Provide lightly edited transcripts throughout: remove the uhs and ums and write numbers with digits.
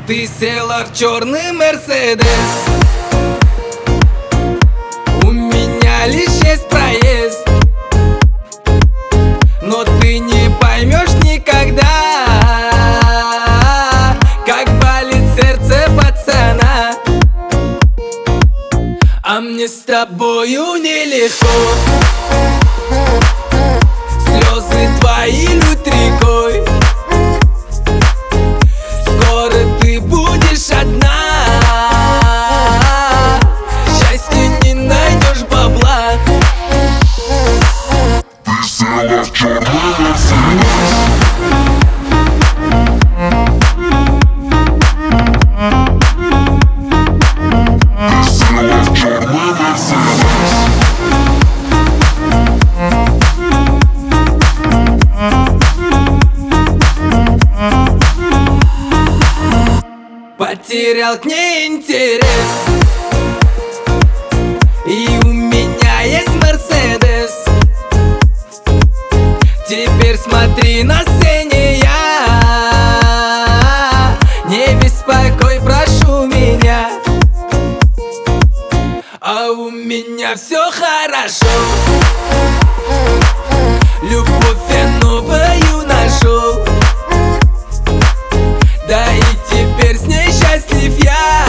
Ты села в черный Мерседес. У меня лишь есть проезд, но ты не поймешь никогда, как болит сердце пацана. А мне с тобою нелегко. Слезы твои льют рекой. Скоро ты будешь одна. Счастья не найдешь, бабла. Ты села в черный Мерседес. Ты села в черный Мерседес. Потерял к ней интерес, и у меня есть Мерседес. Теперь смотри на сцене я. Не беспокой, прошу меня. А у меня все хорошо. Любовь я новую нашел. Да и теперь с ней счастлив я.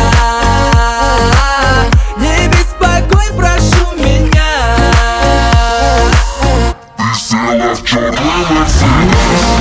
Не беспокой, прошу меня. Ты села в черный Мерседес.